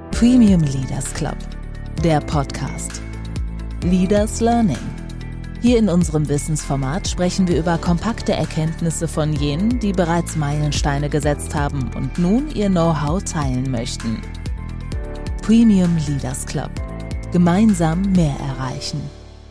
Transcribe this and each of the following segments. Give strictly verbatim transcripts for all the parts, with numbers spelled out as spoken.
Premium Leaders Club, der Podcast. Leaders Learning. Hier in unserem Wissensformat sprechen wir über kompakte Erkenntnisse von jenen, die bereits Meilensteine gesetzt haben und nun ihr Know-how teilen möchten. Premium Leaders Club. Gemeinsam mehr erreichen.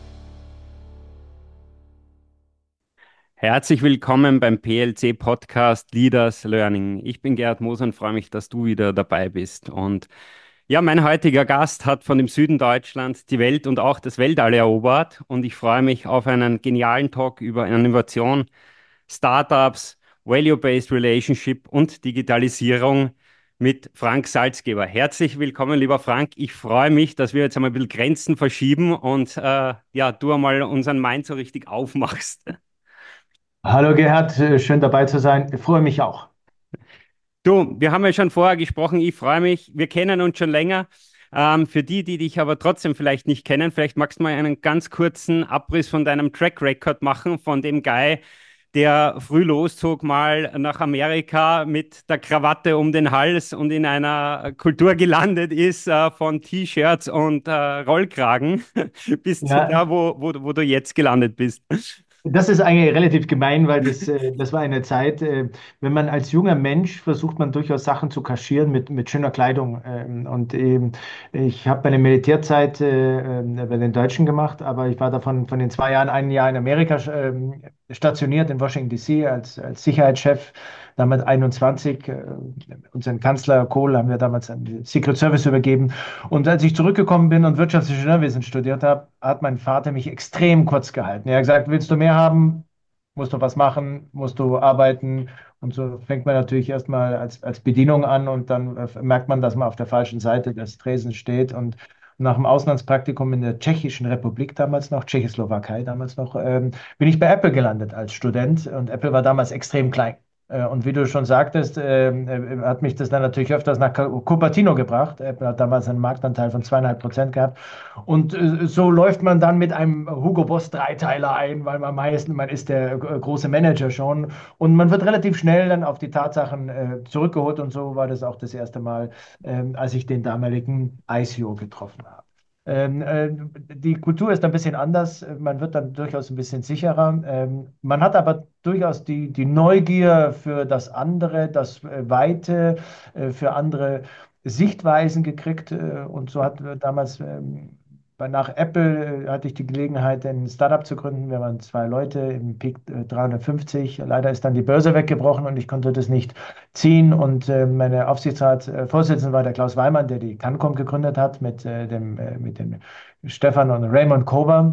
Herzlich willkommen beim P L C-Podcast Leaders Learning. Ich bin Gerhard Moser und freue mich, dass du wieder dabei bist. Und ja, mein heutiger Gast hat von dem Süden Deutschlands die Welt und auch das Weltall erobert. Und ich freue mich auf einen genialen Talk über Innovation, Startups, Value-Based Relationship und Digitalisierung mit Frank Salzgeber. Herzlich willkommen, lieber Frank. Ich freue mich, dass wir jetzt einmal ein bisschen Grenzen verschieben und äh, ja, du einmal unseren Mind so richtig aufmachst. Hallo Gerhard, äh, schön dabei zu sein. Ich freue mich auch. Du, wir haben ja schon vorher gesprochen, ich freue mich, wir kennen uns schon länger. Ähm, für die, die dich aber trotzdem vielleicht nicht kennen, vielleicht magst du mal einen ganz kurzen Abriss von deinem Track Record machen, von dem Guy, der früh loszog, mal nach Amerika mit der Krawatte um den Hals und in einer Kultur gelandet ist äh, von T-Shirts und äh, Rollkragen, bis zu Ja, da, wo, wo, wo du jetzt gelandet bist. das ist eigentlich relativ gemein, weil das, äh, das war eine Zeit, äh, wenn man als junger Mensch versucht man durchaus Sachen zu kaschieren mit, mit schöner Kleidung. Ähm, und ähm, ich habe meine Militärzeit äh, äh, bei den Deutschen gemacht, aber ich war davon von den zwei Jahren ein Jahr in Amerika ähm, stationiert in Washington D C als, als Sicherheitschef. Damals einundzwanzig, äh, unseren Kanzler Kohl haben wir damals an die Secret Service übergeben. Und als ich zurückgekommen bin und Wirtschaftsingenieurwesen studiert habe, hat mein Vater mich extrem kurz gehalten. Er hat gesagt, willst du mehr haben, musst du was machen, musst du arbeiten. Und so fängt man natürlich erstmal als, als Bedienung an und dann äh, merkt man, dass man auf der falschen Seite des Tresens steht. Und nach dem Auslandspraktikum in der Tschechischen Republik damals noch, Tschechoslowakei damals noch, ähm, bin ich bei Apple gelandet als Student. Und Apple war damals extrem klein. Äh, Und wie du schon sagtest, äh, äh, hat mich das dann natürlich öfters nach Cu- Cupertino gebracht. Apple hat damals einen Marktanteil von zweieinhalb Prozent gehabt. Und äh, so läuft man dann mit einem Hugo Boss Dreiteiler ein, weil man meistens, man ist der äh, große Manager schon. Und man wird relativ schnell dann auf die Tatsachen äh, zurückgeholt. Und so war das auch das erste Mal, ähm, als ich den damaligen I C O getroffen habe. Ähm, äh, die Kultur ist ein bisschen anders, man wird dann durchaus ein bisschen sicherer. Ähm, man hat aber durchaus die, die Neugier für das andere, das äh, Weite, äh, für andere Sichtweisen gekriegt. Äh, und so hatten wir damals, ähm, bei- nach Apple äh, hatte ich die Gelegenheit, ein Startup zu gründen. Wir waren zwei Leute im Peak äh, dreihundertfünfzig. Leider ist dann die Börse weggebrochen und ich konnte das nicht ziehen. Und äh, meine Aufsichtsratsvorsitzende war der Klaus Weimann, der die Cancom gegründet hat mit, äh, dem, äh, mit dem Stefan und Raymond Kober.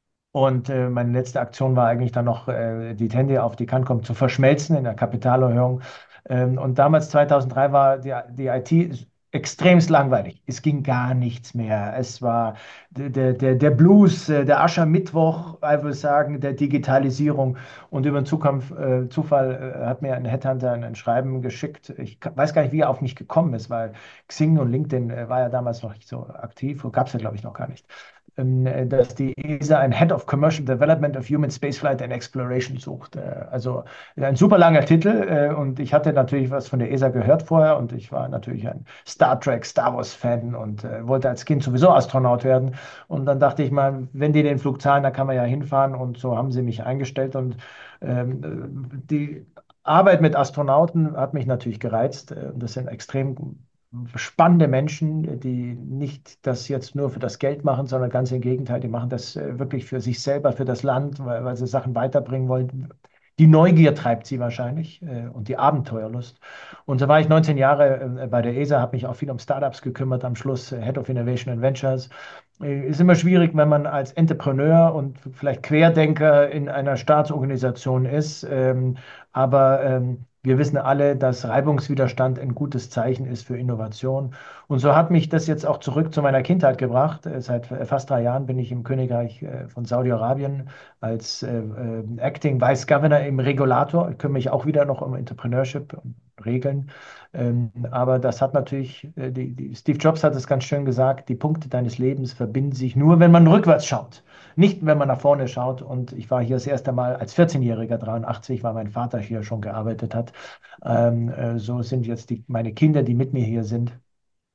Und äh, meine letzte Aktion war eigentlich dann noch, äh, die Tandy auf die Cancom zu verschmelzen in der Kapitalerhöhung. Ähm, und damals, zweitausenddrei, war die, die I T extremst langweilig. Es ging gar nichts mehr. Es war der, der, der Blues, äh, der Aschermittwoch, ich würde sagen, der Digitalisierung. Und über den Zukunft, äh, Zufall äh, hat mir ein Headhunter ein, ein Schreiben geschickt. Ich ka- weiß gar nicht, wie er auf mich gekommen ist, weil Xing und LinkedIn äh, war ja damals noch nicht so aktiv, gab es ja, glaube ich, noch gar nicht, ähm, dass die E S A ein Head of Commercial Development of Human Spaceflight and Exploration sucht. Äh, Also ein super langer Titel, äh, und ich hatte natürlich was von der E S A gehört vorher und ich war natürlich ein Star Trek, Star Wars Fan und äh, wollte als Kind sowieso Astronaut werden. Und dann dachte ich mal, wenn die den Flug zahlen, dann kann man ja hinfahren, und so haben sie mich eingestellt. Und ähm, die Arbeit mit Astronauten hat mich natürlich gereizt. Äh, Das sind extrem spannende Menschen, die nicht das jetzt nur für das Geld machen, sondern ganz im Gegenteil, die machen das äh, wirklich für sich selber, für das Land, weil, weil sie Sachen weiterbringen wollen. Die Neugier treibt sie wahrscheinlich äh, und die Abenteuerlust. Und so war ich neunzehn Jahre äh, bei der E S A, habe mich auch viel um Startups gekümmert, am Schluss äh, Head of Innovation and Ventures. Äh, Ist immer schwierig, wenn man als Entrepreneur und vielleicht Querdenker in einer Staatsorganisation ist, ähm, aber ähm, wir wissen alle, dass Reibungswiderstand ein gutes Zeichen ist für Innovation. Und so hat mich das jetzt auch zurück zu meiner Kindheit gebracht. Äh, Seit fast drei Jahren bin ich im Königreich äh, von Saudi-Arabien als äh, äh, Acting Vice Governor im Regulator. Ich kümmere mich auch wieder noch um Entrepreneurship und Regeln. Ähm, aber das hat natürlich, äh, die, die, Steve Jobs hat es ganz schön gesagt, die Punkte deines Lebens verbinden sich nur, wenn man rückwärts schaut. Nicht, wenn man nach vorne schaut. Und ich war hier das erste Mal als vierzehnjähriger, dreiundachtzig, weil mein Vater hier schon gearbeitet hat. Ähm, äh, so sind jetzt die, meine Kinder, die mit mir hier sind.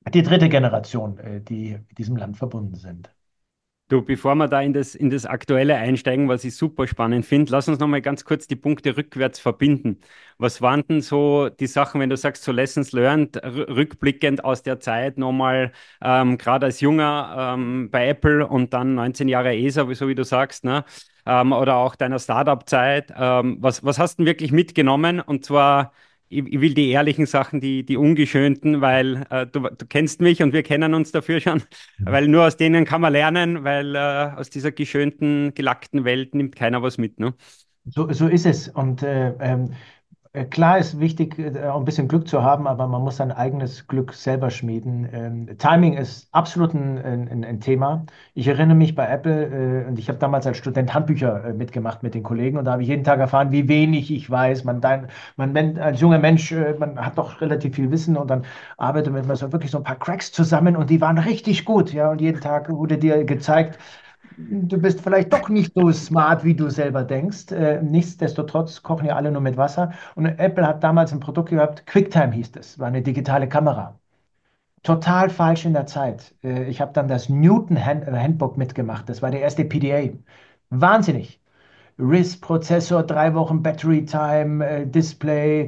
Die dritte Generation, äh, die mit diesem Land verbunden sind. Du, bevor wir da in das, in das Aktuelle einsteigen, was ich super spannend finde, lass uns nochmal ganz kurz die Punkte rückwärts verbinden. Was waren denn so die Sachen, wenn du sagst, so Lessons learned, r- rückblickend aus der Zeit nochmal, ähm, gerade als Junger ähm, bei Apple und dann neunzehn Jahre E S A, so wie du sagst, ne? Ähm, oder auch deiner Startup-Zeit. Ähm, was, was hast du denn wirklich mitgenommen? Und zwar, ich, ich will die ehrlichen Sachen, die, die ungeschönten, weil äh, du, du kennst mich und wir kennen uns dafür schon. Weil nur aus denen kann man lernen, weil äh, aus dieser geschönten, gelackten Welt nimmt keiner was mit, ne? So, so ist es. Und äh, ähm, äh, klar ist wichtig, äh, auch ein bisschen Glück zu haben, aber man muss sein eigenes Glück selber schmieden. Ähm, Timing ist absolut ein, ein, ein Thema. Ich erinnere mich bei Apple, äh, und ich habe damals als Student Handbücher äh, mitgemacht mit den Kollegen und da habe ich jeden Tag erfahren, wie wenig ich weiß. Man, dein, man men- als junger Mensch, äh, man hat doch relativ viel Wissen und dann arbeitet man so wirklich so ein paar Cracks zusammen und die waren richtig gut, ja. Und jeden Tag wurde dir gezeigt, du bist vielleicht doch nicht so smart, wie du selber denkst. Äh, nichtsdestotrotz kochen ja alle nur mit Wasser. Und Apple hat damals ein Produkt gehabt, QuickTime hieß es, war eine digitale Kamera. Total falsch in der Zeit. Äh, ich habe dann das Newton Hand, äh, Handbook mitgemacht. Das war der erste P D A. Wahnsinnig. R I S-Prozessor, drei Wochen Battery Time, äh, Display.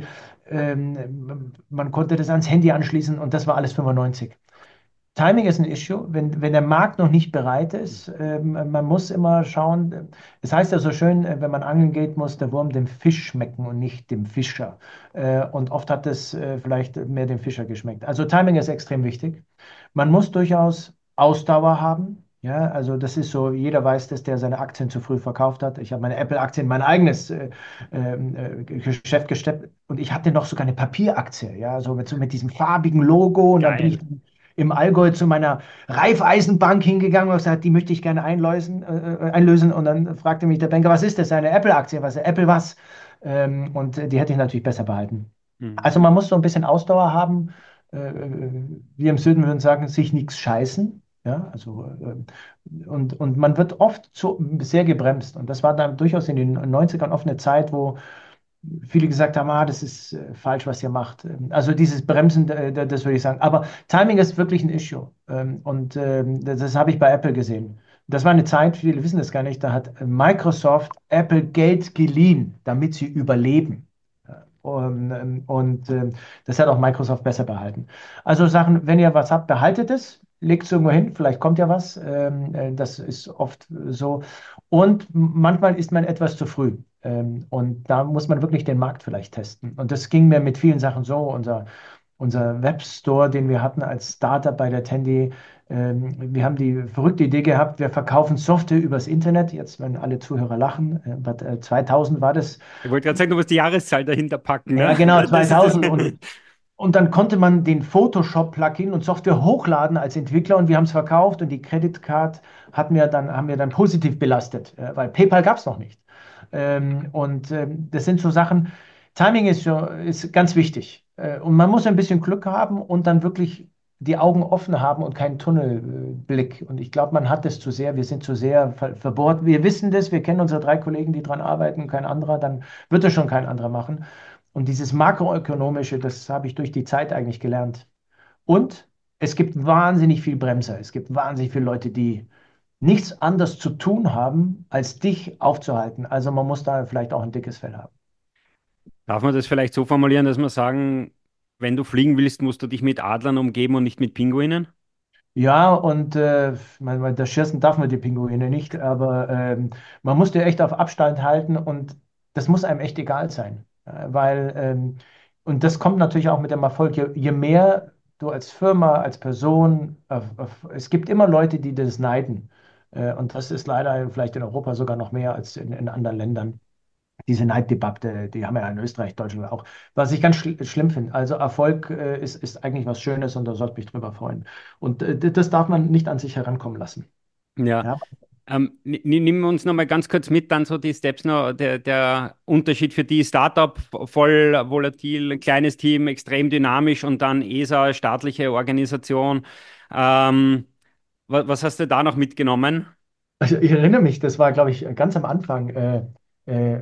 Ähm, man konnte das ans Handy anschließen und das war alles fünfundneunzig. Timing ist ein Issue, wenn, wenn der Markt noch nicht bereit ist. Ähm, man muss immer schauen, es heißt ja so schön, äh, wenn man angeln geht, muss der Wurm dem Fisch schmecken und nicht dem Fischer. Äh, und oft hat es äh, vielleicht mehr dem Fischer geschmeckt. Also Timing ist extrem wichtig. Man muss durchaus Ausdauer haben. Ja, also das ist so, jeder weiß das, der seine Aktien zu früh verkauft hat. Ich habe meine Apple-Aktien in mein eigenes äh, ähm, äh, Geschäft gesteppt und ich hatte noch sogar eine Papieraktie, ja, so mit, so mit diesem farbigen Logo und dann bin ich Geil. im Allgäu zu meiner Raiffeisenbank hingegangen und gesagt, die möchte ich gerne einlösen, äh, einlösen. Und dann fragte mich der Banker, was ist das? Eine Apple-Aktie? Was? Apple was? Ähm, und die hätte ich natürlich besser behalten. Mhm. Also man muss so ein bisschen Ausdauer haben. Äh, wir im Süden würden sagen, sich nichts scheißen. Ja, also, äh, und, und man wird oft so sehr gebremst. Und das war dann durchaus in den neunzigern oft eine Zeit, wo viele gesagt haben, ah, das ist äh, falsch, was ihr macht. Ähm, Also dieses Bremsen, äh, das würde ich sagen. Aber Timing ist wirklich ein Issue. Ähm, und ähm, das, das habe ich bei Apple gesehen. Das war eine Zeit, viele wissen das gar nicht, da hat Microsoft Apple Geld geliehen, damit sie überleben. Ja, Und, ähm, und ähm, das hat auch Microsoft besser behalten. Also Sachen, wenn ihr was habt, behaltet es, legt es irgendwo hin, vielleicht kommt ja was. Ähm, äh, das ist oft so. Und manchmal ist man etwas zu früh. Ähm, und da muss man wirklich den Markt vielleicht testen. Und das ging mir mit vielen Sachen so. Unser, unser Webstore, den wir hatten als Startup bei der Tandy, ähm, wir haben die verrückte Idee gehabt, wir verkaufen Software übers Internet. Jetzt, wenn alle Zuhörer lachen, äh, but, äh, zweitausend war das. Ich wollte gerade sagen, du musst die Jahreszahl dahinter packen, Ja, ne? genau, Das ist das. zweitausend. Und, und dann konnte man den Photoshop-Plugin und Software hochladen als Entwickler und wir haben es verkauft und die Credit Card hatten wir dann, haben wir dann positiv belastet, äh, weil PayPal gab es noch nicht. Ähm, und ähm, das sind so Sachen, Timing ist, so, ist ganz wichtig. Äh, und man muss ein bisschen Glück haben und dann wirklich die Augen offen haben und keinen Tunnelblick. Und ich glaube, man hat das zu sehr, wir sind zu sehr ver verbohrt. Wir wissen das, wir kennen unsere drei Kollegen, die dran arbeiten, kein anderer, dann wird es schon kein anderer machen. Und dieses Makroökonomische, das habe ich durch die Zeit eigentlich gelernt. Und es gibt wahnsinnig viel Bremser. Es gibt wahnsinnig viele Leute, die nichts anderes zu tun haben, als dich aufzuhalten. Also man muss da vielleicht auch ein dickes Fell haben. Darf man das vielleicht so formulieren, dass man sagen, wenn du fliegen willst, musst du dich mit Adlern umgeben und nicht mit Pinguinen? Ja, und äh, man, man, das Schießen darf man die Pinguine nicht, aber ähm, man muss dir echt auf Abstand halten und das muss einem echt egal sein. Äh, weil, ähm, und das kommt natürlich auch mit dem Erfolg, je, je mehr du als Firma, als Person, auf, auf, es gibt immer Leute, die das neiden. Äh, und das ist leider vielleicht in Europa sogar noch mehr als in, in anderen Ländern. Diese Neiddebatte, die haben wir ja in Österreich, Deutschland auch. Was ich ganz schl schlimm finde. Also Erfolg äh, ist, ist eigentlich was Schönes und da sollte mich drüber freuen. Und äh, das darf man nicht an sich herankommen lassen. Ja. Ja, Ähm, ni- ni- nimm uns noch mal ganz kurz mit, dann so die Steps noch, der, der Unterschied für die Startup, voll volatil, kleines Team, extrem dynamisch und dann E S A, staatliche Organisation. Ähm, was, was hast du da noch mitgenommen? also ich erinnere mich, das war, glaube ich, ganz am Anfang. Äh, äh,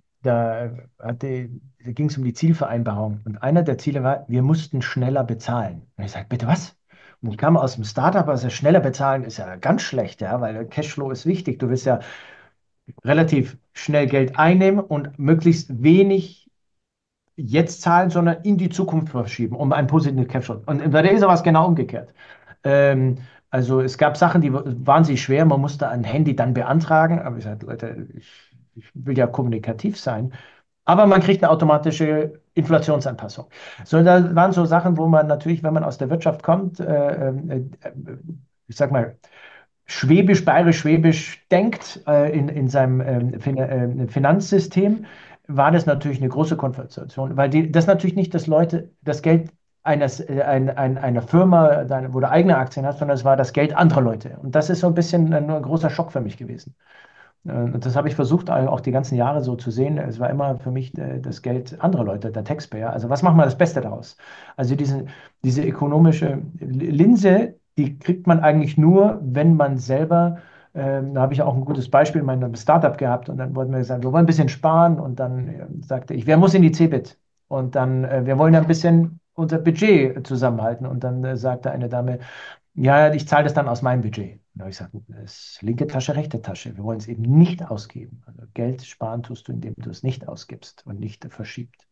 da hatte, da ging es um die Zielvereinbarung. Und einer der Ziele war, wir mussten schneller bezahlen. Und ich sage, bitte was? Und ich kam aus dem Startup, also schneller bezahlen ist ja ganz schlecht, ja, weil Cashflow ist wichtig. Du willst ja relativ schnell Geld einnehmen und möglichst wenig jetzt zahlen, sondern in die Zukunft verschieben, um einen positiven Cashflow. Und bei der ISA war es genau umgekehrt. Ähm, also es gab Sachen, die waren sich schwer, man musste ein Handy dann beantragen, aber ich sagte, Leute, ich, ich will ja kommunikativ sein. Aber man kriegt eine automatische Inflationsanpassung. So, da waren so Sachen, wo man natürlich, wenn man aus der Wirtschaft kommt, äh, äh, ich sag mal, schwäbisch, bayerisch-schwäbisch denkt äh, in, in seinem ähm, fin äh, Finanzsystem, war das natürlich eine große Konversation, weil die, das natürlich nicht, dass Leute das Geld eines, äh, ein, ein, einer Firma, wo du eigene Aktien hast, sondern es war das Geld anderer Leute. Und das ist so ein bisschen ein, ein großer Schock für mich gewesen. Äh, Und das habe ich versucht, auch die ganzen Jahre so zu sehen. Es war immer für mich äh, das Geld anderer Leute, der Taxpayer. Also was machen wir das Beste daraus? Also diese, diese ökonomische Linse, die kriegt man eigentlich nur, wenn man selber, ähm, da habe ich auch ein gutes Beispiel in meinem Startup gehabt und dann wollten wir gesagt, wir wollen ein bisschen sparen und dann äh, sagte ich, wer muss in die Cebit? Und dann, äh, wir wollen ja ein bisschen unser Budget zusammenhalten. Und dann äh, sagte eine Dame, ja, ich zahle das dann aus meinem Budget. Da habe ich gesagt, das ist linke Tasche, rechte Tasche. Wir wollen es eben nicht ausgeben. Also Geld sparen tust du, indem du es nicht ausgibst und nicht verschiebt.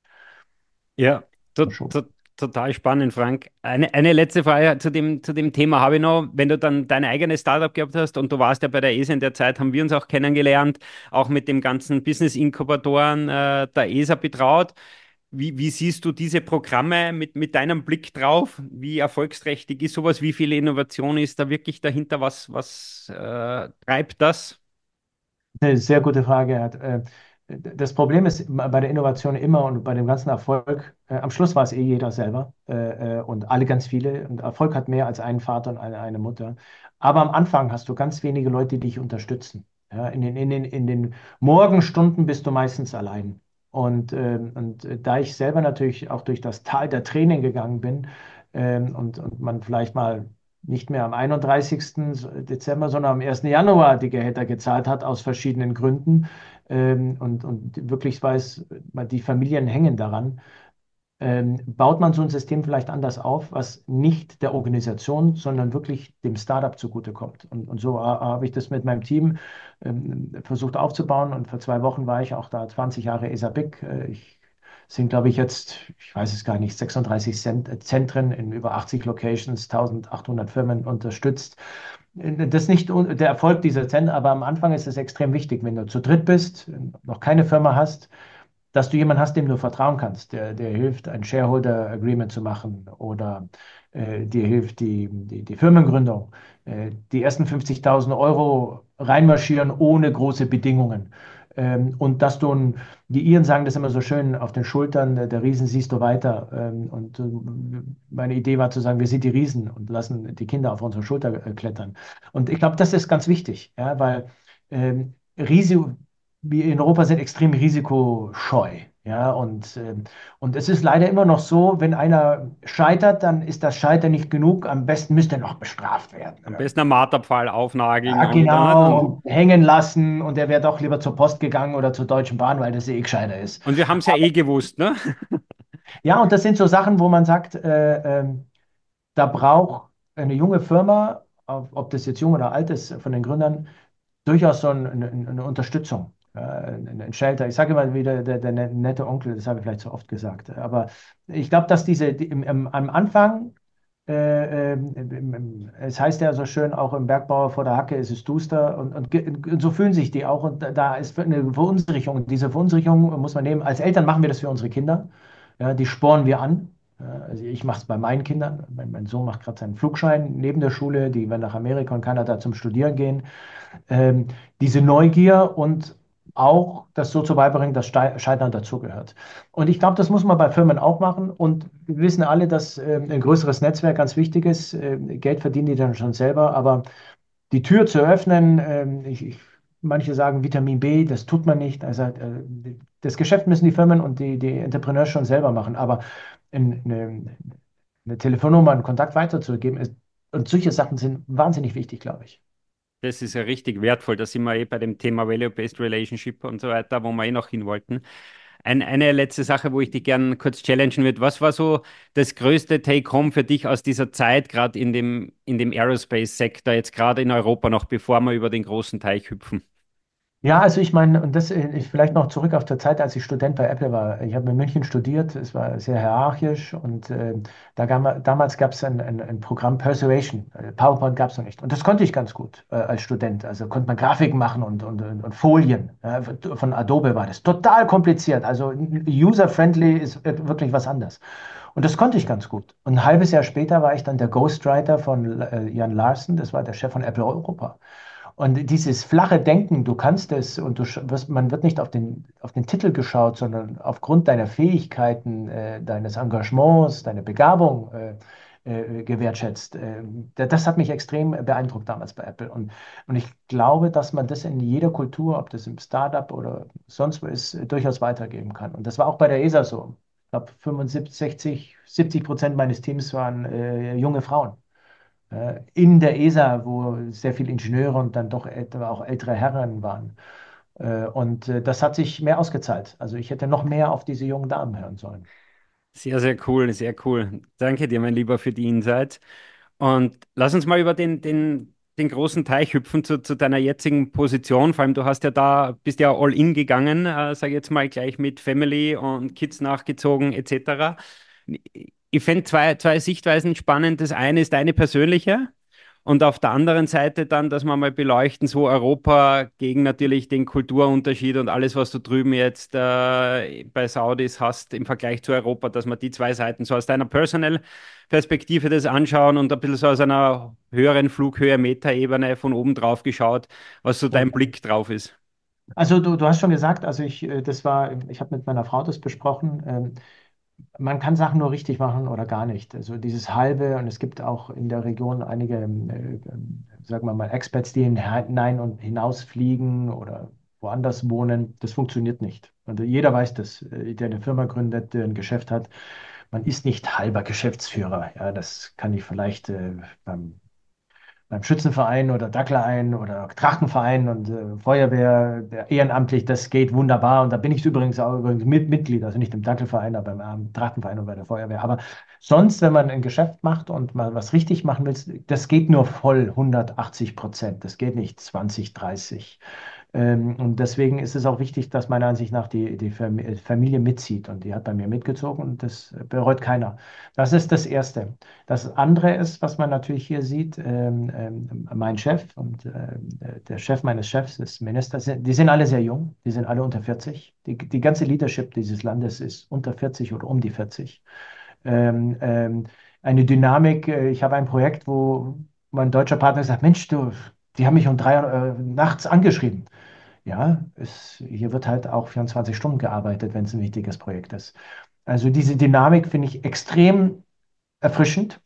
Ja, to Schon. to total spannend, Frank. Eine, eine letzte Frage zu dem, zu dem Thema habe ich noch. Wenn du dann dein eigenes Startup gehabt hast und du warst ja bei der E S A in der Zeit, haben wir uns auch kennengelernt, auch mit dem ganzen Business-Inkubatoren äh, der E S A betraut. Wie, wie siehst du diese Programme mit, mit deinem Blick drauf? Wie erfolgsträchtig ist sowas? Wie viel Innovation ist da wirklich dahinter? Was, was äh, treibt das? Eine sehr gute Frage. Gerd. Äh, Das Problem ist bei der Innovation immer und bei dem ganzen Erfolg, äh, am Schluss war es eh jeder selber äh, äh, und alle ganz viele. Und Erfolg hat mehr als einen Vater und eine, eine Mutter. Aber am Anfang hast du ganz wenige Leute, die dich unterstützen. Ja, in den, in den, in den Morgenstunden bist du meistens allein. Und, ähm, und da ich selber natürlich auch durch das Tal der Tränen gegangen bin ähm, und, und man vielleicht mal nicht mehr am einunddreißigsten Dezember, sondern am ersten Januar die Gehälter gezahlt hat, aus verschiedenen Gründen. Ähm, und, und wirklich weiß, die Familien hängen daran. Ähm, baut man so ein System vielleicht anders auf, was nicht der Organisation, sondern wirklich dem Startup zugutekommt. Und, und so ha- habe ich das mit meinem Team ähm, versucht aufzubauen. Und vor zwei Wochen war ich auch da zwanzig Jahre E S A B I C. Äh, Ich sind, glaube ich, jetzt, ich weiß es gar nicht, sechsunddreißig Cent, äh, Zentren in über achtzig Locations, eintausendachthundert Firmen unterstützt. Äh, Das ist nicht un- der Erfolg dieser Zentren, aber am Anfang ist es extrem wichtig, wenn du zu dritt bist, noch keine Firma hast, dass du jemanden hast, dem du vertrauen kannst, der, der hilft, ein Shareholder Agreement zu machen oder äh, dir hilft die, die, die Firmengründung. Äh, die ersten fünfzigtausend Euro reinmarschieren ohne große Bedingungen. Ähm, und dass du, ein, die Iren sagen das immer so schön, auf den Schultern der, der Riesen siehst du weiter. Ähm, und äh, meine Idee war zu sagen, wir sind die Riesen und lassen die Kinder auf unsere Schulter äh, klettern. Und ich glaube, das ist ganz wichtig, ja, weil ähm, Risiko, wir in Europa sind extrem risikoscheu. Ja, und, ähm, und es ist leider immer noch so, wenn einer scheitert, dann ist das Scheitern nicht genug. Am besten müsste er noch bestraft werden. Am besten einen Marterpfahl aufnageln Ja, und dann genau, und, und hängen lassen und er wäre doch lieber zur Post gegangen oder zur Deutschen Bahn, weil das eh gescheiter ist. und wir haben es ja eh gewusst, ne? Ja, und das sind so Sachen, wo man sagt, äh, ähm, da braucht eine junge Firma, ob ob das jetzt jung oder alt ist, von den Gründern, durchaus so ein, eine, eine Unterstützung, äh, ein, ein Shelter. Ich sage immer wieder, der, der nette Onkel, das habe ich vielleicht zu oft gesagt. Aber ich glaube, dass diese die, im, im, am Anfang, äh, ähm, im, im, es heißt ja so schön, auch im Bergbau vor der Hacke ist es duster und, und, ge- und so fühlen sich die auch. Und da, da ist eine Verunsicherung. Und diese Verunsicherung muss man nehmen. Als Eltern machen wir das für unsere Kinder. Ja, die spornen wir an. Ja, also ich mache es bei meinen Kindern. Mein, mein Sohn macht gerade seinen Flugschein neben der Schule. Die werden nach Amerika und Kanada zum Studieren gehen. Ähm, diese Neugier und auch das so zu beibringen, dass Stei- Scheitern dazugehört. Und ich glaube, das muss man bei Firmen auch machen. Und wir wissen alle, dass ähm, ein größeres Netzwerk ganz wichtig ist. Ähm, Geld verdienen die dann schon selber, aber die Tür zu öffnen, ähm, ich, ich, manche sagen Vitamin B, das tut man nicht. Also äh, das Geschäft müssen die Firmen und die, die Entrepreneurs schon selber machen. Aber in, eine, eine Telefonnummer, einen Kontakt weiterzugeben, ist, und solche Sachen sind wahnsinnig wichtig, glaube ich. Das ist ja richtig wertvoll. Da sind wir eh bei dem Thema Value-Based Relationship und so weiter, wo wir eh noch hin wollten. Ein, eine letzte Sache, wo ich dich gerne kurz challengen würde. Was war so das größte Take-Home für dich aus dieser Zeit, gerade in dem, in dem Aerospace-Sektor, jetzt gerade in Europa noch, bevor wir über den großen Teich hüpfen? Ja, also ich meine, und das äh, ich vielleicht noch zurück auf der Zeit, als ich Student bei Apple war. Ich habe in München studiert, es war sehr hierarchisch und äh, da gab, damals gab es ein, ein, ein Programm Persuasion. Äh, PowerPoint gab es noch nicht. Und das konnte ich ganz gut äh, als Student. Also konnte man Grafiken machen und, und, und Folien. Äh, von Adobe war das total kompliziert. Also user-friendly ist äh, wirklich was anderes. Und das konnte ich ganz gut. Und ein halbes Jahr später war ich dann der Ghostwriter von äh, Jan Larsen, das war der Chef von Apple Europa. Und dieses flache Denken, du kannst es und du sch- wirst, man wird nicht auf den, auf den Titel geschaut, sondern aufgrund deiner Fähigkeiten, äh, deines Engagements, deiner Begabung äh, äh, gewertschätzt. Äh, da- das hat mich extrem beeindruckt damals bei Apple. Und, und ich glaube, dass man das in jeder Kultur, ob das im Startup oder sonst wo ist, äh, durchaus weitergeben kann. Und das war auch bei der E S A so. Ich glaube, fünfundsiebzig, sechzig, siebzig Prozent meines Teams waren äh, junge Frauen äh, in der E S A, wo sehr viele Ingenieure und dann doch etwa auch ältere Herren waren. Äh, und äh, das hat sich mehr ausgezahlt. Also ich hätte noch mehr auf diese jungen Damen hören sollen. Sehr, sehr cool, sehr cool. Danke dir, mein Lieber, für die Insights. Und lass uns mal über den, den, den großen Teich hüpfen zu, zu deiner jetzigen Position. Vor allem, du hast ja da, bist ja all in gegangen, äh, sage ich jetzt mal, gleich mit Family und Kids nachgezogen, et cetera. Ich fände zwei, zwei Sichtweisen spannend. Das eine ist deine persönliche. Und auf der anderen Seite dann, dass wir mal beleuchten, so Europa gegen natürlich den Kulturunterschied und alles, was du drüben jetzt äh, bei Saudis hast im Vergleich zu Europa, dass wir die zwei Seiten so aus deiner Personal Perspektive das anschauen und ein bisschen so aus einer höheren Flughöhe, Metaebene von oben drauf geschaut, was so Ja, dein Blick drauf ist. also du, du hast schon gesagt, also ich, äh, das war, ich habe mit meiner Frau das besprochen. Ähm, man kann Sachen nur richtig machen oder gar nicht. Also dieses Halbe, und es gibt auch in der Region einige, ähm, äh, ähm, sagen wir mal, Expats, die hinein und hinaus fliegen oder woanders wohnen. Das funktioniert nicht. Und jeder weiß das, äh, der eine Firma gründet, der ein Geschäft hat. Man ist nicht halber Geschäftsführer. Ja, das kann ich vielleicht äh, beim beim Schützenverein oder Dackelverein oder Trachtenverein und äh, Feuerwehr, der ehrenamtlich, das geht wunderbar. Und da bin ich übrigens auch übrigens mit, Mitglied, also nicht im Dackelverein, aber im ähm, Trachtenverein und bei der Feuerwehr. Aber sonst, wenn man ein Geschäft macht und mal was richtig machen will, das geht nur voll hundertachtzig Prozent. Das geht nicht zwanzig, dreißig. Ähm, und deswegen ist es auch wichtig, dass meiner Ansicht nach die, die Fam- äh, Familie mitzieht. Und die hat bei mir mitgezogen und das bereut keiner. Das ist das Erste. Das andere ist, was man natürlich hier sieht, ähm, ähm, mein Chef und ähm, der Chef meines Chefs ist Minister, die sind alle sehr jung, die sind alle unter vierzig. Die, die ganze Leadership dieses Landes ist unter vierzig oder um die vierzig. Ähm, ähm, eine Dynamik, äh, ich habe ein Projekt, wo mein deutscher Partner sagt, Mensch, du, die haben mich um drei Uhr äh, nachts angeschrieben. Ja, es, hier wird halt auch vierundzwanzig Stunden gearbeitet, wenn es ein wichtiges Projekt ist. Also diese Dynamik finde ich extrem erfrischend.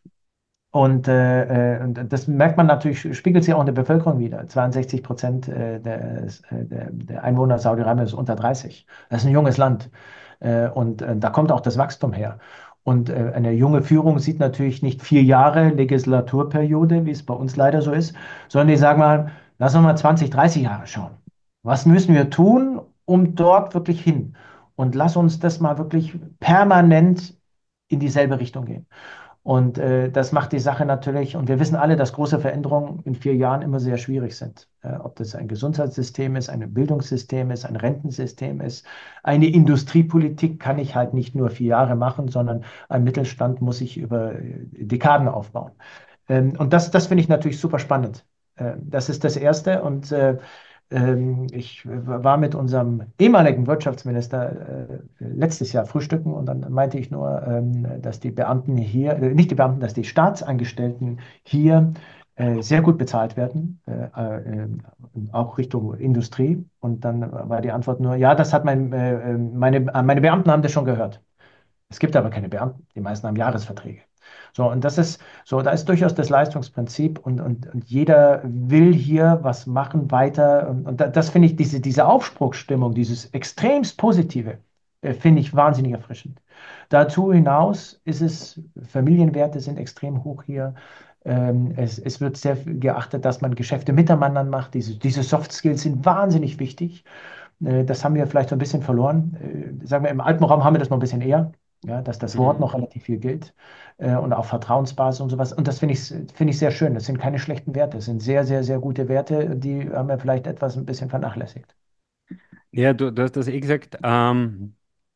Und, äh, äh, und das merkt man natürlich, spiegelt sich auch in der Bevölkerung wieder. zweiundsechzig Prozent äh, des, äh, der, der Einwohner Saudi-Arabiens ist unter dreißig. Das ist ein junges Land. Äh, und äh, da kommt auch das Wachstum her. Und äh, eine junge Führung sieht natürlich nicht vier Jahre Legislaturperiode, wie es bei uns leider so ist, sondern die sagen mal, lass uns mal zwanzig, dreißig Jahre schauen. Was müssen wir tun, um dort wirklich hin? Und lass uns das mal wirklich permanent in dieselbe Richtung gehen. Und äh, das macht die Sache natürlich, und wir wissen alle, dass große Veränderungen in vier Jahren immer sehr schwierig sind. Äh, ob das ein Gesundheitssystem ist, ein Bildungssystem ist, ein Rentensystem ist. Eine Industriepolitik kann ich halt nicht nur vier Jahre machen, sondern ein Mittelstand muss ich über äh, Dekaden aufbauen. Ähm, und das, das finde ich natürlich super spannend. Äh, das ist das Erste. Und äh, ähm, ich war mit unserem ehemaligen Wirtschaftsminister äh, letztes Jahr frühstücken und dann meinte ich nur, ähm, dass die Beamten hier, äh, nicht die Beamten, dass die Staatsangestellten hier äh, sehr gut bezahlt werden, äh, äh, auch Richtung Industrie. Und dann war die Antwort nur, ja, das hat mein, äh, äh, meine, meine Beamten haben das schon gehört. Es gibt aber keine Beamten. Die meisten haben Jahresverträge. So, und das ist so, da ist durchaus das Leistungsprinzip und, und, und jeder will hier was machen, weiter. Und, und das finde ich, diese, diese Aufbruchsstimmung, dieses extremst Positive, äh, finde ich wahnsinnig erfrischend. Dazu hinaus ist es, Familienwerte sind extrem hoch hier. Ähm, es, es wird sehr geachtet, dass man Geschäfte miteinander macht. Diese, diese Soft Skills sind wahnsinnig wichtig. Äh, das haben wir vielleicht so ein bisschen verloren. Äh, sagen wir, im Alpenraum haben wir das noch ein bisschen eher, ja, dass das Wort Mhm. noch relativ viel gilt äh, und auch Vertrauensbasis und sowas. Und das finde ich, finde ich sehr schön. Das sind keine schlechten Werte. Das sind sehr, sehr, sehr gute Werte. Die haben wir vielleicht etwas ein bisschen vernachlässigt. Ja, du, du hast das eh gesagt, ähm,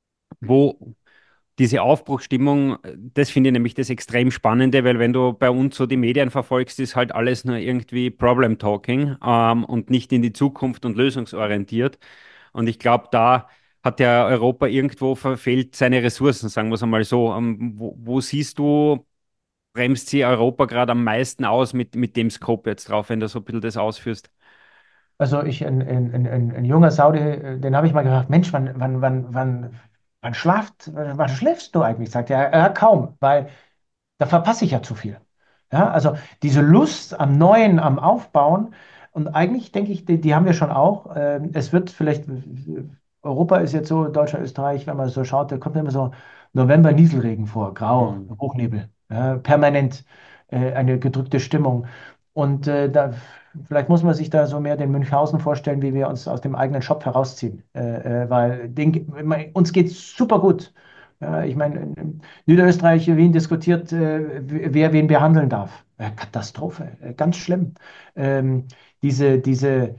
wo diese Aufbruchsstimmung, das finde ich nämlich das extrem Spannende, weil wenn du bei uns so die Medien verfolgst, ist halt alles nur irgendwie Problem Talking ähm, und nicht in die Zukunft und lösungsorientiert. Und ich glaube, da hat ja Europa irgendwo verfehlt seine Ressourcen, sagen wir es einmal so. Ähm, wo, wo siehst du, bremst sie Europa gerade am meisten aus mit, mit dem Scope jetzt drauf, wenn du so ein bisschen das ausführst? Also ich, ein, ein, ein, ein ein junger Saudi, äh, den habe ich mal gefragt, Mensch, wann, wann, wann, wann, wann schlaft, wann schläfst du eigentlich? Sagt er, ja, kaum, weil da verpasse ich ja zu viel. Ja, also diese Lust am Neuen, am Aufbauen und eigentlich denke ich, die, die haben wir schon auch. Ähm, es wird vielleicht, Europa ist jetzt so, Deutschland, Österreich, wenn man so schaut, da kommt immer so November-Nieselregen vor, grau, Hm. Hochnebel, ja, permanent äh, eine gedrückte Stimmung. Und äh, da, vielleicht muss man sich da so mehr den Münchhausen vorstellen, wie wir uns aus dem eigenen Shop herausziehen. Äh, äh, weil den, uns geht es super gut. Ja, ich meine, in Niederösterreich, Wien diskutiert, äh, wer wen behandeln darf. Äh, Katastrophe, äh, ganz schlimm. Ähm, diese, diese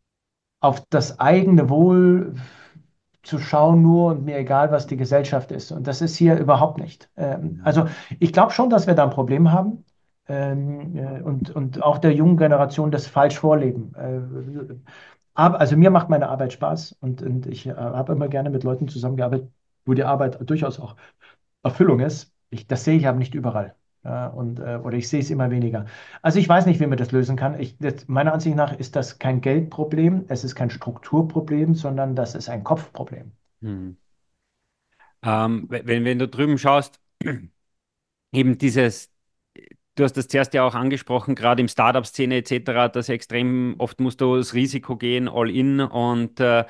auf das eigene Wohl zu schauen nur und mir egal, was die Gesellschaft ist. Und das ist hier überhaupt nicht. Ähm, also ich glaube schon, dass wir da ein Problem haben. Ähm, äh, und, und auch der jungen Generation das falsch vorleben. Äh, aber, also mir macht meine Arbeit Spaß und, und ich äh, habe immer gerne mit Leuten zusammengearbeitet, wo die Arbeit durchaus auch Erfüllung ist. Ich, das sehe ich aber nicht überall. Ja, und, äh, oder ich sehe es immer weniger. Also ich weiß nicht, wie man das lösen kann. Ich, das, meiner Ansicht nach ist das kein Geldproblem, es ist kein Strukturproblem, sondern das ist ein Kopfproblem. Hm. Ähm, wenn, wenn du drüben schaust, eben dieses, du hast das zuerst ja auch angesprochen, gerade im Startup-Szene et cetera, dass extrem oft musst du das Risiko gehen, all in und äh,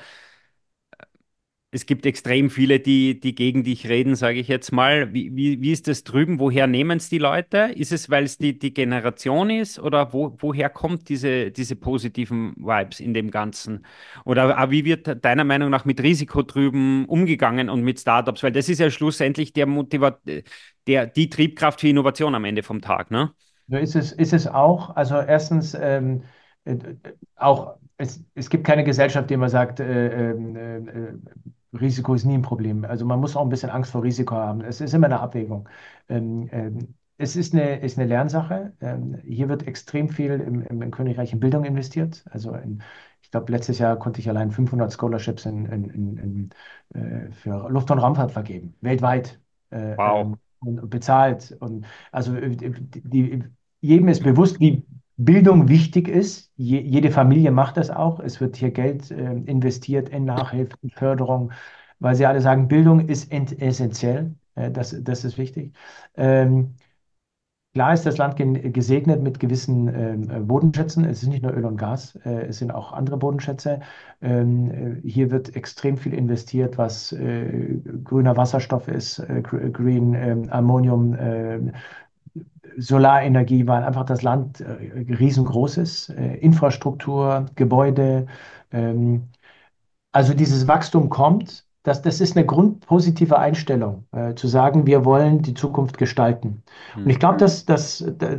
es gibt extrem viele, die, die gegen dich reden, sage ich jetzt mal. Wie, wie, wie ist das drüben? Woher nehmen es die Leute? Ist es, weil es die, die Generation ist oder wo, woher kommt diese, diese positiven Vibes in dem Ganzen? Oder auch wie wird deiner Meinung nach mit Risiko drüben umgegangen und mit Startups? Weil das ist ja schlussendlich der Motiva der, die Triebkraft für Innovation am Ende vom Tag, ne? So ist es, ist es auch. Also erstens, ähm, äh, auch, es, es gibt keine Gesellschaft, die immer sagt, äh, ähm, äh, äh, Risiko ist nie ein Problem. Also man muss auch ein bisschen Angst vor Risiko haben. Es ist immer eine Abwägung. Ähm, ähm, es ist eine, ist eine Lernsache. Ähm, hier wird extrem viel im, im, im Königreich in Bildung investiert. Also in, ich glaube, letztes Jahr konnte ich allein fünfhundert Scholarships in, in, in, in, äh, für Luft- und Raumfahrt vergeben, weltweit. Äh, Wow. ähm, und bezahlt. Und also äh, die, die, jedem ist bewusst, wie Bildung wichtig ist. Je, jede Familie macht das auch. Es wird hier Geld äh, investiert in Nachhilfe, in Förderung, weil sie alle sagen, Bildung ist ent- essentiell. Äh, das, das ist wichtig. Ähm, Klar ist das Land gen- gesegnet mit gewissen ähm, äh, Bodenschätzen. Es ist nicht nur Öl und Gas, äh, es sind auch andere Bodenschätze. Ähm, äh, hier wird extrem viel investiert, was äh, grüner Wasserstoff ist, äh, gr- Green ähm, Ammonium, äh, Solarenergie, weil einfach das Land äh, riesengroß ist. Äh, Infrastruktur, Gebäude. Ähm, also dieses Wachstum kommt. Das, das ist eine grundpositive Einstellung, äh, zu sagen, wir wollen die Zukunft gestalten. Und ich Hm. glaube, dass, dass äh,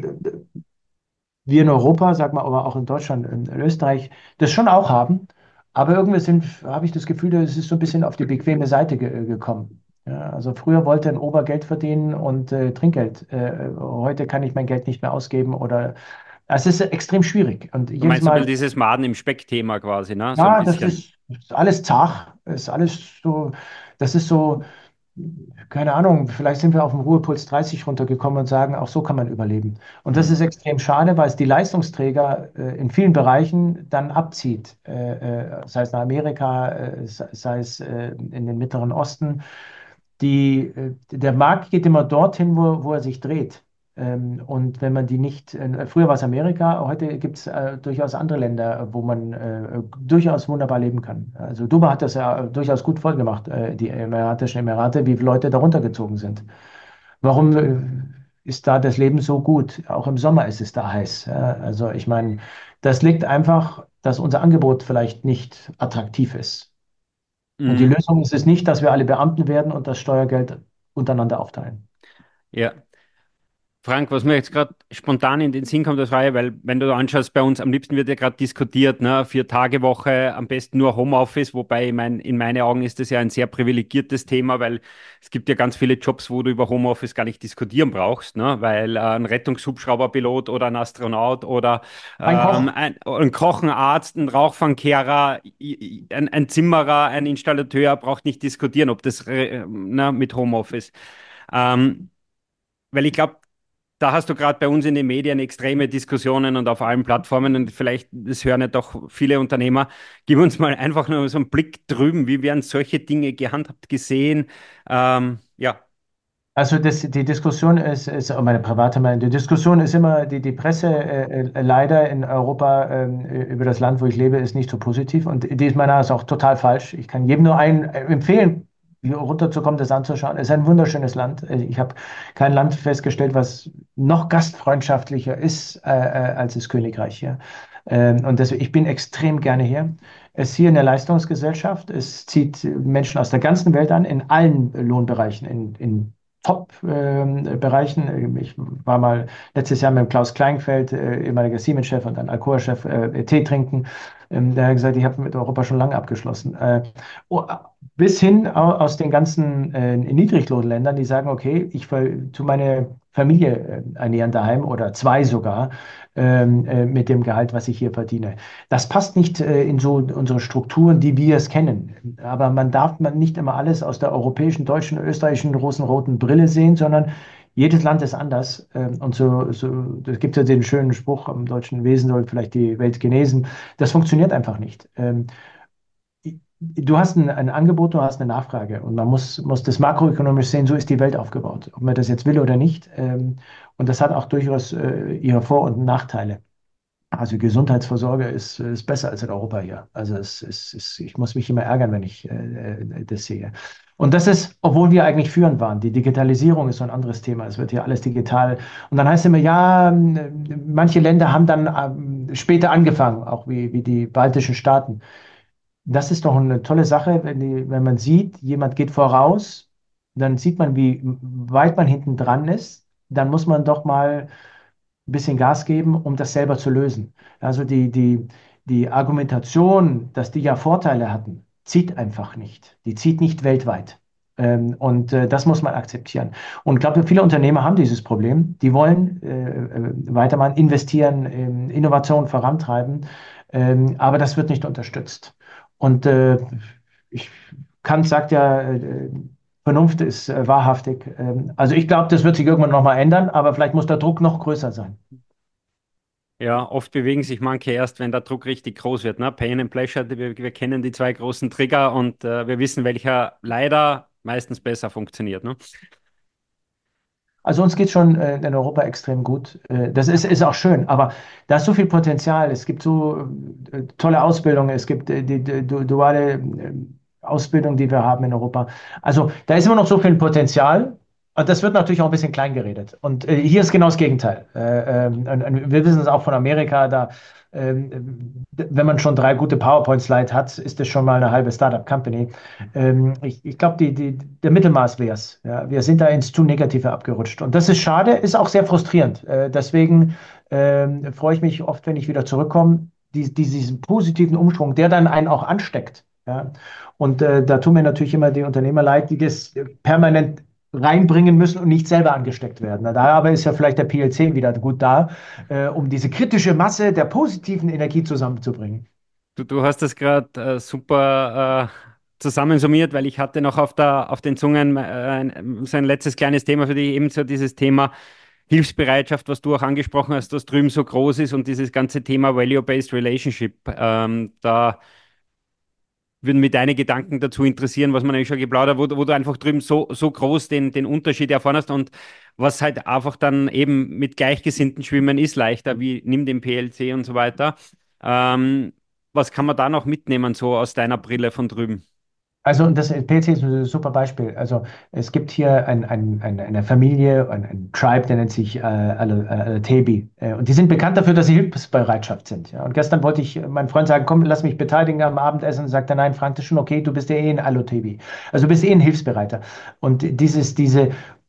wir in Europa, sag mal, aber auch in Deutschland, in, in Österreich, das schon auch haben. Aber irgendwie sind, habe ich das Gefühl, es ist so ein bisschen auf die bequeme Seite ge gekommen. Ja, also früher wollte ein Ober Geld verdienen und äh, Trinkgeld. Äh, heute kann ich mein Geld nicht mehr ausgeben oder es ist extrem schwierig. Und Du jedes meinst so ein Mal, bisschen dieses Maden im Speck-Thema quasi, ne? So ein ja, das bisschen. ist, ist alles zart, ist alles so, das ist so, keine Ahnung, vielleicht sind wir auf dem Ruhepuls dreißig runtergekommen und sagen, auch so kann man überleben. Und das Hm. ist extrem schade, weil es die Leistungsträger äh, in vielen Bereichen dann abzieht. Äh, äh, sei es nach Amerika, äh, sei es äh, in den Mittleren Osten. Die, äh, der Markt geht immer dorthin, wo, wo er sich dreht. Ähm, und wenn man die nicht, äh, früher war es Amerika, heute gibt es äh, durchaus andere Länder, wo man äh, durchaus wunderbar leben kann. Also Dubai hat das ja durchaus gut vollgemacht, äh, die Emiratischen Emirate, wie viele Leute darunter gezogen sind. Warum äh, ist da das Leben so gut? Auch im Sommer ist es da heiß. Ja? Also ich meine, das liegt einfach, dass unser Angebot vielleicht nicht attraktiv ist. Und die Mhm. Lösung ist es nicht, dass wir alle Beamten werden und das Steuergeld untereinander aufteilen. Ja. Frank, was mir jetzt gerade spontan in den Sinn kommt, das war ja, weil, wenn du anschaust, bei uns am liebsten wird ja gerade diskutiert, ne, Vier-Tage-Woche, am besten nur Homeoffice, wobei ich mein, in meinen Augen ist das ja ein sehr privilegiertes Thema, weil es gibt ja ganz viele Jobs, wo du über Homeoffice gar nicht diskutieren brauchst, ne, weil äh, ein Rettungshubschrauberpilot oder ein Astronaut oder Ein ähm, Koch. ein, ein Koch, ein Arzt, ein Rauchfangkehrer, i- i- ein, ein Zimmerer, ein Installateur braucht nicht diskutieren, ob das äh, ne, mit Homeoffice. Ähm, weil ich glaube, da hast du gerade bei uns in den Medien extreme Diskussionen und auf allen Plattformen und vielleicht, das hören ja doch viele Unternehmer. Gib uns mal einfach nur so einen Blick drüben, wie werden solche Dinge gehandhabt, gesehen? Ähm, ja. Also das, die Diskussion ist, ist auch meine private Meinung, die Diskussion ist immer, die, die Presse äh, äh, leider in Europa ähm, über das Land, wo ich lebe, ist nicht so positiv und die ist meiner Meinung nach auch total falsch. Ich kann jedem nur einen äh, empfehlen, hier runterzukommen, das anzuschauen. Es ist ein wunderschönes Land. Äh, Ich habe kein Land festgestellt, was noch gastfreundschaftlicher ist äh, äh, als das Königreich hier. Ähm, und deswegen, ich bin extrem gerne hier. Es ist hier eine Leistungsgesellschaft. Es zieht Menschen aus der ganzen Welt an, in allen Lohnbereichen, in, in Top-Bereichen. Ich war mal letztes Jahr mit Klaus Kleinfeld, äh, ehemaliger Siemens-Chef und dann Alcoa-Chef, äh, Tee trinken. Ähm, der hat gesagt, ich habe mit Europa schon lange abgeschlossen. Äh, oh, bis hin au- aus den ganzen äh, Niedriglohnländern, die sagen, okay, ich tu meine Familie äh, ernähren daheim oder zwei sogar ähm, äh, mit dem Gehalt, was ich hier verdiene. Das passt nicht äh, in so unsere Strukturen, die wir es kennen. Aber man darf man nicht immer alles aus der europäischen, deutschen, österreichischen, roten Brille sehen, sondern jedes Land ist anders. Ähm, und so, so, es gibt ja den schönen Spruch, am deutschen Wesen soll vielleicht die Welt genesen. Das funktioniert einfach nicht. Ähm, Du hast ein, ein Angebot, du hast eine Nachfrage und man muss, muss das makroökonomisch sehen, so ist die Welt aufgebaut, ob man das jetzt will oder nicht. Ähm, und das hat auch durchaus äh, ihre Vor- und Nachteile. Also Gesundheitsvorsorge ist, ist besser als in Europa hier. Also es, es, es, ich muss mich immer ärgern, wenn ich äh, äh, das sehe. Und das ist, obwohl wir eigentlich führend waren. Die Digitalisierung ist so ein anderes Thema. Es wird hier alles digital. Und dann heißt es immer, ja, ähm, manche Länder haben dann ähm, später angefangen, auch wie, wie die baltischen Staaten. Das ist doch eine tolle Sache, wenn, die, wenn man sieht, jemand geht voraus, dann sieht man, wie weit man hinten dran ist. Dann muss man doch mal ein bisschen Gas geben, um das selber zu lösen. Also die, die, die Argumentation, dass die ja Vorteile hatten, zieht einfach nicht. Die zieht nicht weltweit. Ähm, und äh, das muss man akzeptieren. Und ich glaube, viele Unternehmer haben dieses Problem. Die wollen äh, äh, weitermachen, investieren, ähm, Innovation vorantreiben, ähm, aber das wird nicht unterstützt. Und äh, ich, Kant sagt ja, äh, Vernunft ist äh, wahrhaftig. Ähm, also ich glaube, das wird sich irgendwann nochmal ändern, aber vielleicht muss der Druck noch größer sein. Ja, oft bewegen sich manche erst, wenn der Druck richtig groß wird. Ne? Pain and Pleasure, wir, wir kennen die zwei großen Trigger und äh, wir wissen, welcher leider meistens besser funktioniert. Ne? Also uns geht schon äh, in Europa extrem gut. Äh, das ist, ist auch schön, aber da ist so viel Potenzial. Es gibt so äh, tolle Ausbildungen, es gibt äh, die, die du- duale äh, Ausbildung, die wir haben in Europa. Also da ist immer noch so viel Potenzial. Und das wird natürlich auch ein bisschen klein geredet. Und äh, hier ist genau das Gegenteil. Äh, ähm, und, und wir wissen es auch von Amerika, da, ähm, wenn man schon drei gute PowerPoint-Slides hat, ist das schon mal eine halbe Startup-Company. Ähm, ich ich glaube, die, die, der Mittelmaß wäre es. Ja, wir sind da ins zu Negative abgerutscht. Und das ist schade, ist auch sehr frustrierend. Äh, deswegen ähm, freue ich mich oft, wenn ich wieder zurückkomme, die, die, diesen positiven Umschwung, der dann einen auch ansteckt. Ja? Und äh, da tun mir natürlich immer die Unternehmer leid, die das permanent reinbringen müssen und nicht selber angesteckt werden. Na, da aber ist ja vielleicht der P L C wieder gut da, äh, um diese kritische Masse der positiven Energie zusammenzubringen. Du, du hast das gerade äh, super äh, zusammensummiert, weil ich hatte noch auf der, auf den Zungen äh, ein, so ein letztes kleines Thema für dich, eben so dieses Thema Hilfsbereitschaft, was du auch angesprochen hast, das drüben so groß ist und dieses ganze Thema Value-Based Relationship. Ähm, da würden mich deine Gedanken dazu interessieren, was man eigentlich schon geplaudert, wo, du- wo du einfach drüben so, so groß den, den Unterschied erfahren hast und was halt einfach dann eben mit Gleichgesinnten schwimmen ist leichter, wie nimm den P L C und so weiter. Ähm, Was kann man da noch mitnehmen, so aus deiner Brille von drüben? Also das P L C ist ein super Beispiel. Also es gibt hier ein, ein, ein, eine Familie, ein, ein Tribe, der nennt sich äh, Al- Al-Tebi. Äh, und die sind bekannt dafür, dass sie Hilfsbereitschaft sind. Ja. Und gestern wollte ich meinem Freund sagen, komm, lass mich beteiligen am Abendessen. Und sagt er, nein, Frank, das ist schon okay, du bist ja eh ein Al-Tebi. Also du bist eh ein Hilfsbereiter. Und dieses, diese,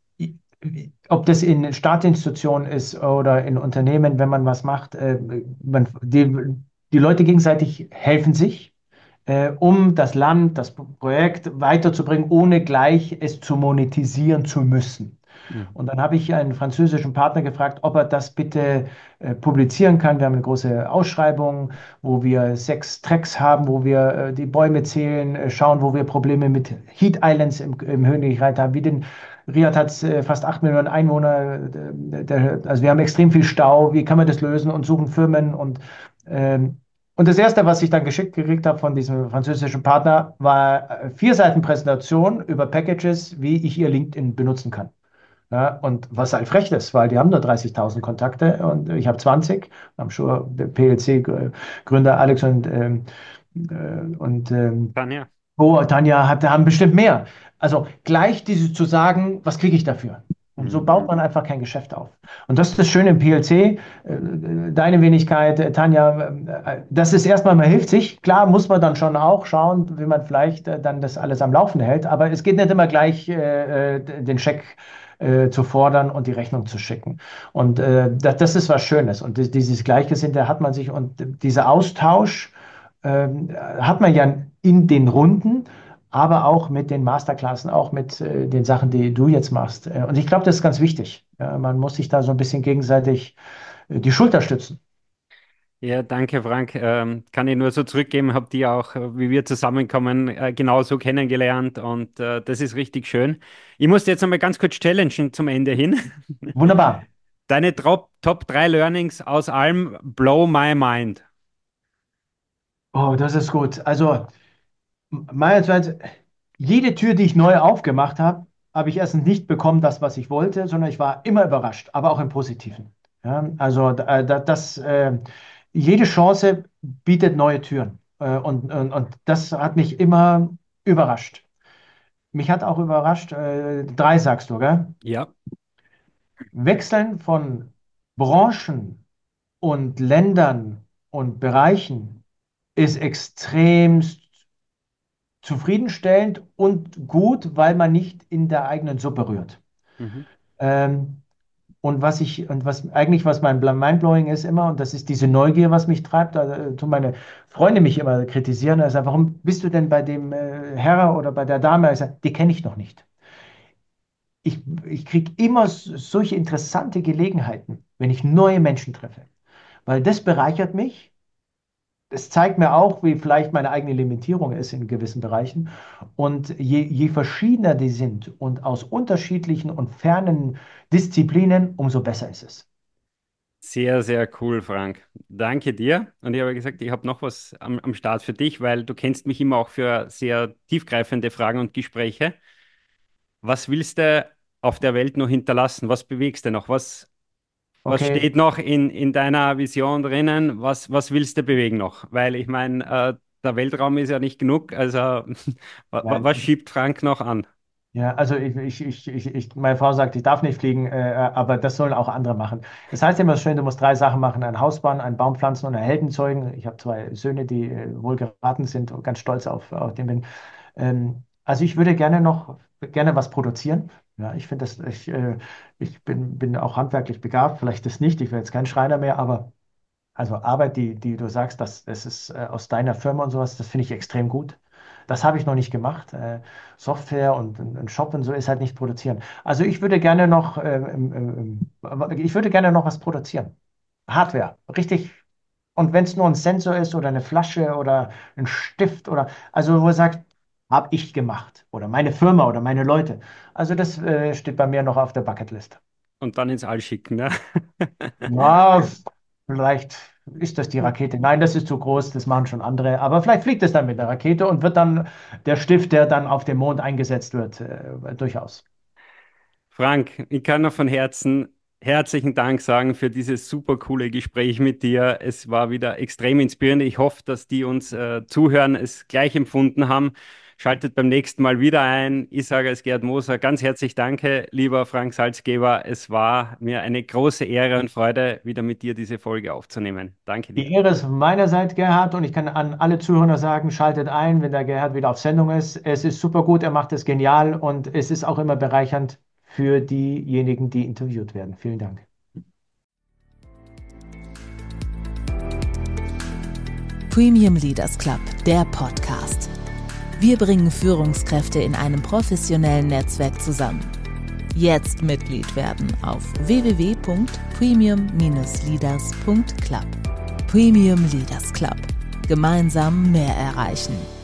ob das in Staatsinstitutionen ist oder in Unternehmen, wenn man was macht, äh, man, die, die Leute gegenseitig helfen sich, äh, um das Land, das Projekt weiterzubringen, ohne gleich es zu monetisieren zu müssen. Mhm. Und dann habe ich einen französischen Partner gefragt, ob er das bitte äh, publizieren kann. Wir haben eine große Ausschreibung, wo wir sechs Tracks haben, wo wir äh, die Bäume zählen, äh, schauen, wo wir Probleme mit Heat Islands im, im Höhenreich haben. Wie den Riyadh hat äh, fast acht Millionen Einwohner. Der, der, also wir haben extrem viel Stau. Wie kann man das lösen und suchen Firmen und ähm, und das Erste, was ich dann geschickt gekriegt habe von diesem französischen Partner, war äh, vier Seiten Präsentation über Packages, wie ich ihr LinkedIn benutzen kann. Ja, und was halt frech ist, weil die haben nur dreißigtausend Kontakte und ich habe zwanzig. Am Sure P L C-Gründer Alex und, ähm, äh, und ähm, Tanja. Bo, Tanja hat, haben bestimmt mehr. Also gleich diese zu sagen, was kriege ich dafür? Und so baut Mhm. man einfach kein Geschäft auf. Und das ist das Schöne im P L C. Äh, Deine Wenigkeit, äh, Tanja, äh, das ist erstmal, man hilft sich. Klar muss man dann schon auch schauen, wie man vielleicht äh, dann das alles am Laufen hält. Aber es geht nicht immer gleich, äh, äh, den Scheck äh, zu fordern und die Rechnung zu schicken. Und äh, das, das ist was Schönes. Und das, dieses Gleichgesinnte hat man sich und dieser Austausch ähm, hat man ja in den Runden, aber auch mit den Masterklassen, auch mit äh, den Sachen, die du jetzt machst. Äh, und ich glaube, das ist ganz wichtig. Ja, man muss sich da so ein bisschen gegenseitig äh, die Schulter stützen. Ja, danke, Frank. Ähm, kann ich nur so zurückgeben, habe die auch, äh, wie wir zusammenkommen, äh, genauso kennengelernt und äh, das ist richtig schön. Ich muss jetzt einmal ganz kurz challengen zum Ende hin. Wunderbar. Deine Top, Top drei Learnings aus allem blow my mind. Oh, das ist gut. Also, meinerseits, jede Tür, die ich neu aufgemacht habe, habe ich erstens nicht bekommen, das, was ich wollte, sondern ich war immer überrascht, aber auch im Positiven. Ja, also, äh, da- das, äh, jede Chance bietet neue Türen. Äh, und, und, und das hat mich immer überrascht. Mich hat auch überrascht, äh, drei sagst du, gell? Ja. Wechseln von Branchen und Ländern und Bereichen ist extremst zufriedenstellend und gut, weil man nicht in der eigenen Suppe rührt. Mhm. Ähm, und was ich, und was eigentlich, was mein Bla- Mindblowing ist immer, und das ist diese Neugier, was mich treibt, da äh, tun meine Freunde mich immer kritisieren, also warum bist du denn bei dem äh, Herr oder bei der Dame? Ich sage, die kenne ich noch nicht. Ich, ich kriege immer s- solche interessante Gelegenheiten, wenn ich neue Menschen treffe, weil das bereichert mich. Es zeigt mir auch, wie vielleicht meine eigene Limitierung ist in gewissen Bereichen. Und je, je verschiedener die sind und aus unterschiedlichen und fernen Disziplinen, umso besser ist es. Sehr, sehr cool, Frank. Danke dir. Und ich habe gesagt, ich habe noch was am, am Start für dich, weil du kennst mich immer auch für sehr tiefgreifende Fragen und Gespräche. Was willst du auf der Welt noch hinterlassen? Was bewegst du noch? Was, was Okay, steht noch in, in deiner Vision drinnen? Was, was willst du bewegen noch? Weil ich meine, äh, der Weltraum ist ja nicht genug. Also, wa- wa- was nein. schiebt Frank noch an? Ja, also ich, ich, ich, ich, ich, meine Frau sagt, ich darf nicht fliegen, äh, aber das sollen auch andere machen. Das heißt immer schön, du musst drei Sachen machen: ein Haus bauen, einen Baum pflanzen und einen Helden zeugen. Ich habe zwei Söhne, die äh, wohl geraten sind und ganz stolz auf, auf den bin. Ähm, also ich würde gerne noch gerne was produzieren. Ja, ich finde das, ich, äh, ich bin, bin auch handwerklich begabt, vielleicht das nicht, ich wäre jetzt kein Schreiner mehr, aber also Arbeit, die, die du sagst, das, das ist äh, aus deiner Firma und sowas, das finde ich extrem gut. Das habe ich noch nicht gemacht. Äh, Software und ein Shop und so ist halt nicht produzieren. Also ich würde gerne noch, äh, ähm, ähm, ähm, ich würde gerne noch was produzieren. Hardware, richtig. Und wenn es nur ein Sensor ist oder eine Flasche oder ein Stift oder, also wo er sagt, habe ich gemacht oder meine Firma oder meine Leute. Also das äh, steht bei mir noch auf der Bucketlist. Und dann ins All schicken, ne? Ja, vielleicht ist das die Rakete. Nein, das ist zu groß, das machen schon andere. Aber vielleicht fliegt es dann mit der Rakete und wird dann der Stift, der dann auf dem Mond eingesetzt wird, äh, durchaus. Frank, ich kann nur von Herzen herzlichen Dank sagen für dieses super coole Gespräch mit dir. Es war wieder extrem inspirierend. Ich hoffe, dass die uns äh, zuhören, es gleich empfunden haben. Schaltet beim nächsten Mal wieder ein. Ich sage als Gerd Moser ganz herzlich danke, lieber Frank Salzgeber. Es war mir eine große Ehre und Freude, wieder mit dir diese Folge aufzunehmen. Danke dir. Die Ehre ist meinerseits, Gerhard, und ich kann an alle Zuhörer sagen, schaltet ein, wenn der Gerhard wieder auf Sendung ist. Es ist super gut, er macht es genial und es ist auch immer bereichernd für diejenigen, die interviewt werden. Vielen Dank. Premium Leaders Club, der Podcast. Wir bringen Führungskräfte in einem professionellen Netzwerk zusammen. Jetzt Mitglied werden auf w w w punkt premium leaders punkt club. Premium Leaders Club. Gemeinsam mehr erreichen.